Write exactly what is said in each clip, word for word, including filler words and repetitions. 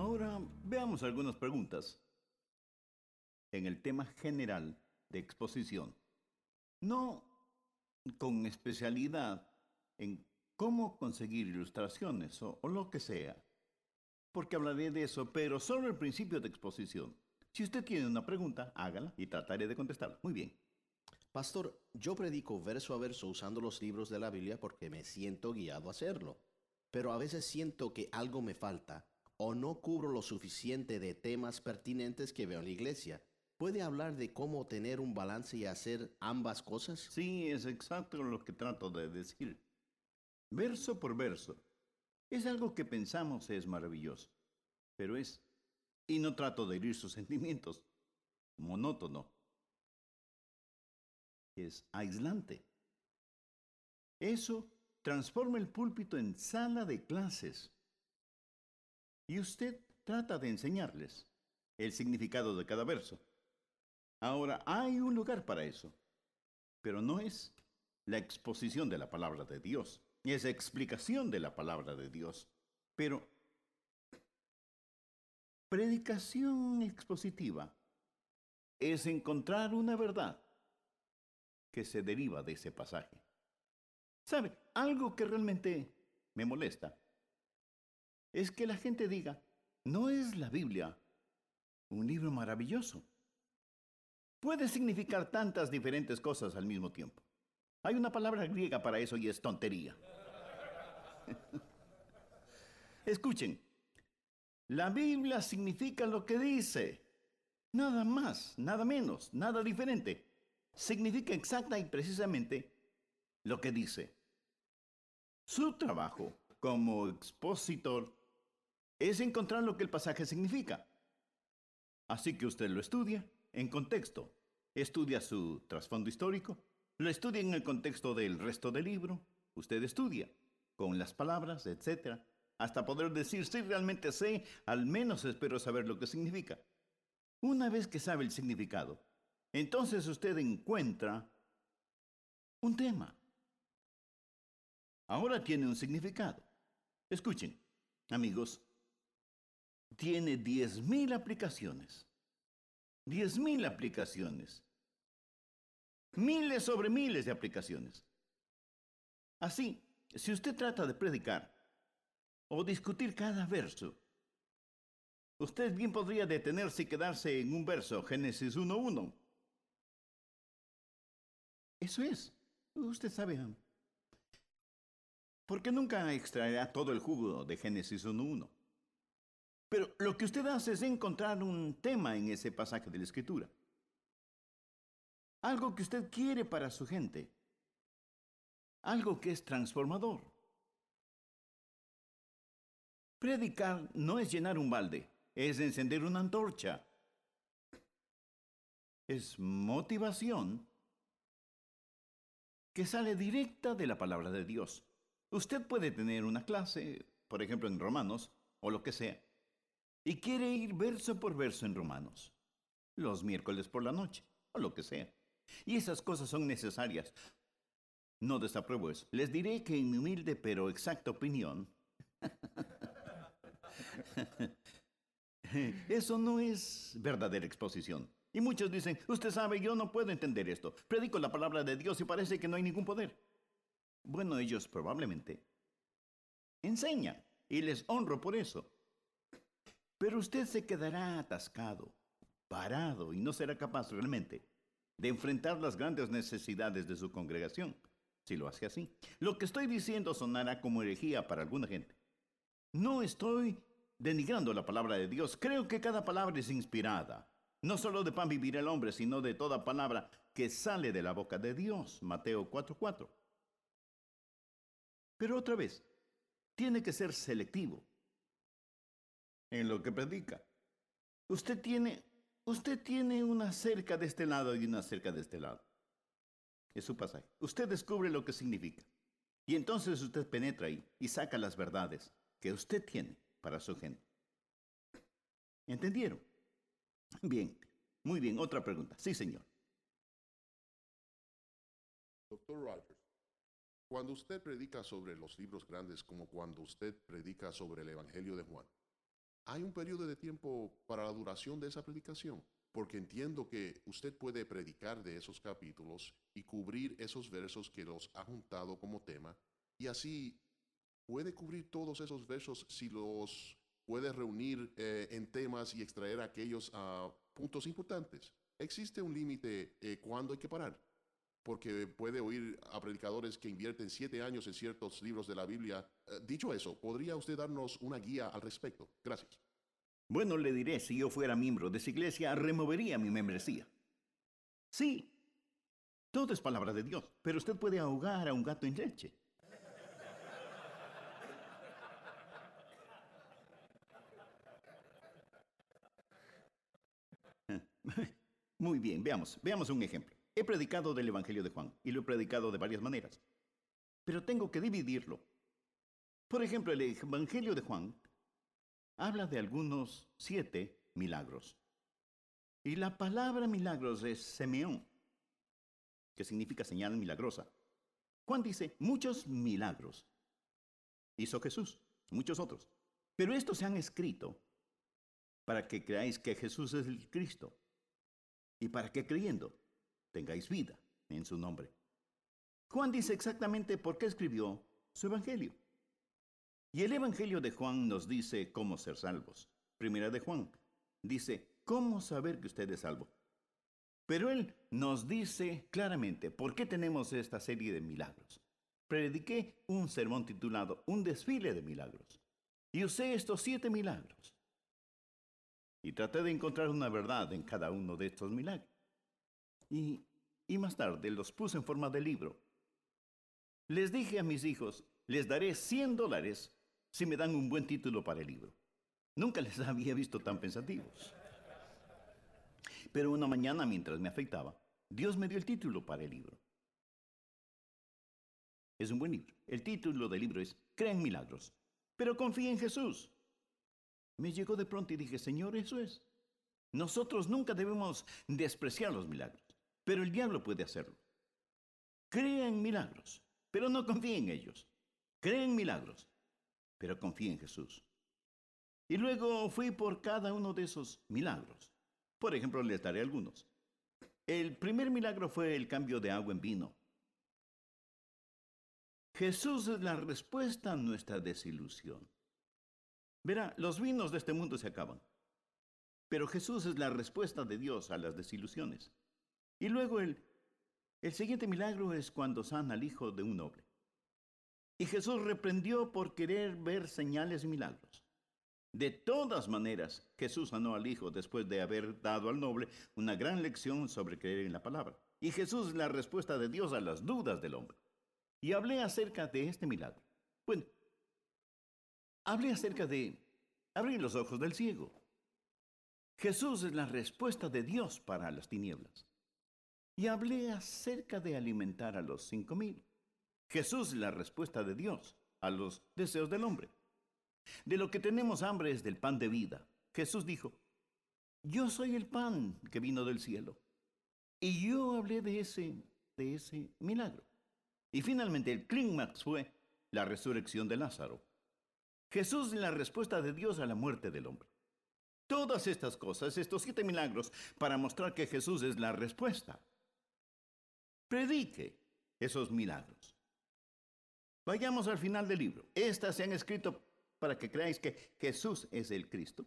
Ahora veamos algunas preguntas en el tema general de exposición. No con especialidad en cómo conseguir ilustraciones o, o lo que sea, porque hablaré de eso, pero solo el principio de exposición. Si usted tiene una pregunta, hágala y trataré de contestarla. Muy bien. Pastor, yo predico verso a verso usando los libros de la Biblia porque me siento guiado a hacerlo, pero a veces siento que algo me falta o no cubro lo suficiente de temas pertinentes que veo en la iglesia. ¿Puede hablar de cómo tener un balance y hacer ambas cosas? Sí, es exacto lo que trato de decir. Verso por verso. Es algo que pensamos es maravilloso, pero es, y no trato de herir sus sentimientos, monótono. Es aislante. Eso transforma el púlpito en sala de clases. Y usted trata de enseñarles el significado de cada verso. Ahora, hay un lugar para eso, pero no es la exposición de la palabra de Dios, es explicación de la palabra de Dios. Pero predicación expositiva es encontrar una verdad que se deriva de ese pasaje. ¿Sabe? Algo que realmente me molesta es que la gente diga, ¿no es la Biblia un libro maravilloso? Puede significar tantas diferentes cosas al mismo tiempo. Hay una palabra griega para eso y es tontería. Escuchen, la Biblia significa lo que dice. Nada más, nada menos, nada diferente. Significa exacta y precisamente lo que dice. Su trabajo como expositor es encontrar lo que el pasaje significa. Así que usted lo estudia en contexto. Estudia su trasfondo histórico, lo estudia en el contexto del resto del libro. Usted estudia con las palabras, etcétera, hasta poder decir si realmente sé, al menos espero saber lo que significa. Una vez que sabe el significado, entonces usted encuentra un tema. Ahora tiene un significado. Escuchen, amigos, tiene diez mil aplicaciones. Diez mil aplicaciones. Miles sobre miles de aplicaciones. Así, si usted trata de predicar o discutir cada verso, usted bien podría detenerse y quedarse en un verso, Génesis uno uno. Eso es. Usted sabe, porque nunca extraerá todo el jugo de Génesis uno uno. Pero lo que usted hace es encontrar un tema en ese pasaje de la Escritura. Algo que usted quiere para su gente. Algo que es transformador. Predicar no es llenar un balde, es encender una antorcha. Es motivación que sale directa de la palabra de Dios. Usted puede tener una clase, por ejemplo en Romanos, o lo que sea, y quiere ir verso por verso en Romanos, los miércoles por la noche, o lo que sea. Y esas cosas son necesarias. No desapruebo eso. Les diré que en mi humilde pero exacta opinión, eso no es verdadera exposición. Y muchos dicen, usted sabe, yo no puedo entender esto. Predico la palabra de Dios y parece que no hay ningún poder. Bueno, ellos probablemente enseñan y les honro por eso. Pero usted se quedará atascado, parado y no será capaz realmente de enfrentar las grandes necesidades de su congregación, si lo hace así. Lo que estoy diciendo sonará como herejía para alguna gente. No estoy denigrando la palabra de Dios. Creo que cada palabra es inspirada. No solo de pan vivirá el hombre, sino de toda palabra que sale de la boca de Dios. Mateo cuatro cuatro. Pero otra vez, tiene que ser selectivo en lo que predica. Usted tiene, usted tiene una cerca de este lado y una cerca de este lado. Es su pasaje. Usted descubre lo que significa. Y entonces usted penetra ahí y saca las verdades que usted tiene para su gente. ¿Entendieron? Bien, muy bien. Otra pregunta. Sí, señor. Doctor Rogers, cuando usted predica sobre los libros grandes, como cuando usted predica sobre el Evangelio de Juan, ¿hay un periodo de tiempo para la duración de esa predicación? Porque entiendo que usted puede predicar de esos capítulos y cubrir esos versos que los ha juntado como tema, y así puede cubrir todos esos versos si los puede reunir eh, en temas y extraer aquellos uh, puntos importantes. ¿Existe un límite eh, cuándo hay que parar? Porque puede oír a predicadores que invierten siete años en ciertos libros de la Biblia. Uh, dicho eso, ¿podría usted darnos una guía al respecto? Gracias. Bueno, le diré, si yo fuera miembro de esa iglesia, removería mi membresía. Sí, todo es palabra de Dios, pero usted puede ahogar a un gato en leche. Muy bien, veamos, veamos un ejemplo. He predicado del Evangelio de Juan y lo he predicado de varias maneras, pero tengo que dividirlo. Por ejemplo, el Evangelio de Juan habla de algunos siete milagros. Y la palabra milagros es semeón, que significa señal milagrosa. Juan dice, muchos milagros hizo Jesús, muchos otros. Pero estos se han escrito para que creáis que Jesús es el Cristo y para que creyendo tengáis vida en su nombre. Juan dice exactamente por qué escribió su Evangelio. Y el Evangelio de Juan nos dice cómo ser salvos. Primera de Juan dice, ¿cómo saber que usted es salvo? Pero él nos dice claramente por qué tenemos esta serie de milagros. Prediqué un sermón titulado Un desfile de milagros. Y usé estos siete milagros. Y traté de encontrar una verdad en cada uno de estos milagros. Y, y más tarde los puse en forma de libro. Les dije a mis hijos, les daré cien dólares si me dan un buen título para el libro. Nunca les había visto tan pensativos. Pero una mañana, mientras me afeitaba, Dios me dio el título para el libro. Es un buen libro. El título del libro es Cree en milagros, pero confía en Jesús. Me llegó de pronto y dije, Señor, eso es. Nosotros nunca debemos despreciar los milagros, pero el diablo puede hacerlo. Crea en milagros, pero no confíe en ellos. Cree en milagros, pero confía en Jesús. Y luego fui por cada uno de esos milagros. Por ejemplo, les daré algunos. El primer milagro fue el cambio de agua en vino. Jesús es la respuesta a nuestra desilusión. Verá, los vinos de este mundo se acaban, pero Jesús es la respuesta de Dios a las desilusiones. Y luego el, el siguiente milagro es cuando sana al hijo de un noble. Y Jesús reprendió por querer ver señales y milagros. De todas maneras, Jesús sanó al hijo después de haber dado al noble una gran lección sobre creer en la palabra. Y Jesús es la respuesta de Dios a las dudas del hombre. Y hablé acerca de este milagro. Bueno, hablé acerca de abrir los ojos del ciego. Jesús es la respuesta de Dios para las tinieblas. Y hablé acerca de alimentar a los cinco mil. Jesús es la respuesta de Dios a los deseos del hombre. De lo que tenemos hambre es del pan de vida. Jesús dijo, yo soy el pan que vino del cielo. Y yo hablé de ese, de ese milagro. Y finalmente el clímax fue la resurrección de Lázaro. Jesús es la respuesta de Dios a la muerte del hombre. Todas estas cosas, estos siete milagros, para mostrar que Jesús es la respuesta. Predique esos milagros. Vayamos al final del libro. Estas se han escrito para que creáis que Jesús es el Cristo,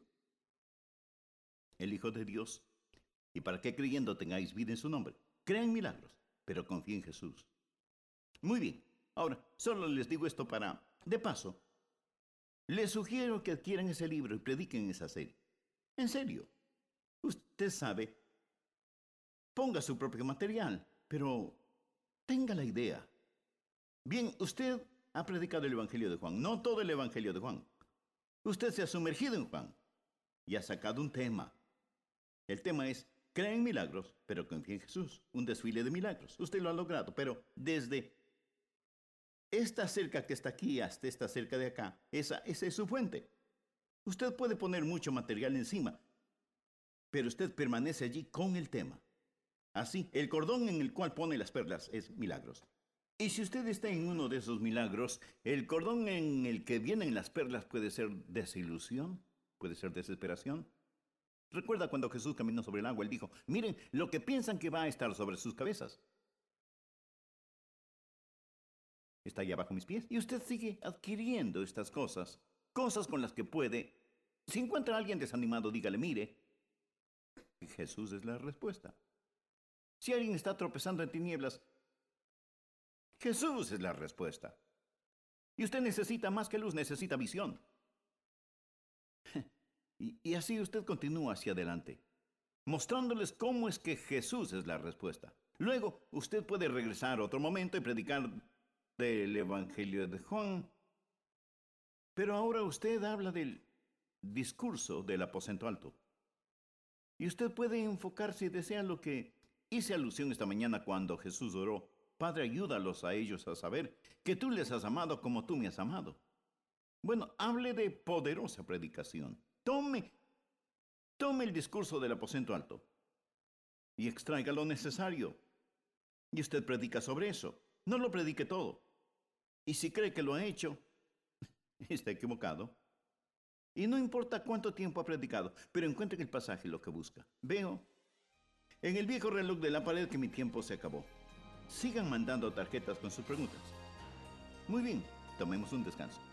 el Hijo de Dios, y para que creyendo tengáis vida en su nombre. Creen milagros, pero confíen en Jesús. Muy bien. Ahora, solo les digo esto para, de paso, les sugiero que adquieran ese libro y prediquen esa serie. En serio. Usted sabe, ponga su propio material, pero tenga la idea. Bien, usted ha predicado el Evangelio de Juan, no todo el Evangelio de Juan. Usted se ha sumergido en Juan y ha sacado un tema. El tema es, creen en milagros, pero confía en Jesús. Un desfile de milagros. Usted lo ha logrado, pero desde esta cerca que está aquí hasta esta cerca de acá, esa, esa es su fuente. Usted puede poner mucho material encima, pero usted permanece allí con el tema. Así, el cordón en el cual pone las perlas es milagros. Y si usted está en uno de esos milagros, el cordón en el que vienen las perlas puede ser desilusión, Puede ser desesperación. Recuerda cuando Jesús caminó sobre el agua, él dijo, miren lo que piensan que va a estar sobre sus cabezas. Está ahí abajo mis pies. Y usted sigue adquiriendo estas cosas. Cosas con las que puede. Si encuentra a alguien desanimado, dígale, mire, Jesús es la respuesta. Si alguien está tropezando en tinieblas, Jesús es la respuesta. Y usted necesita más que luz, necesita visión. Y, y así usted continúa hacia adelante, mostrándoles cómo es que Jesús es la respuesta. Luego, usted puede regresar otro momento y predicar del Evangelio de Juan. Pero ahora usted habla del discurso del aposento alto. Y usted puede enfocarse y desea lo que hice alusión esta mañana cuando Jesús oró. Padre, ayúdalos a ellos a saber que tú les has amado como tú me has amado. Bueno, hable de poderosa predicación. Tome, tome el discurso del aposento alto y extraiga lo necesario. Y usted predica sobre eso. No lo predique todo. Y si cree que lo ha hecho, está equivocado. Y no importa cuánto tiempo ha predicado, pero encuentre en el pasaje lo que busca. Veo en el viejo reloj de la pared que mi tiempo se acabó. Sigan mandando tarjetas con sus preguntas. Muy bien, tomemos un descanso.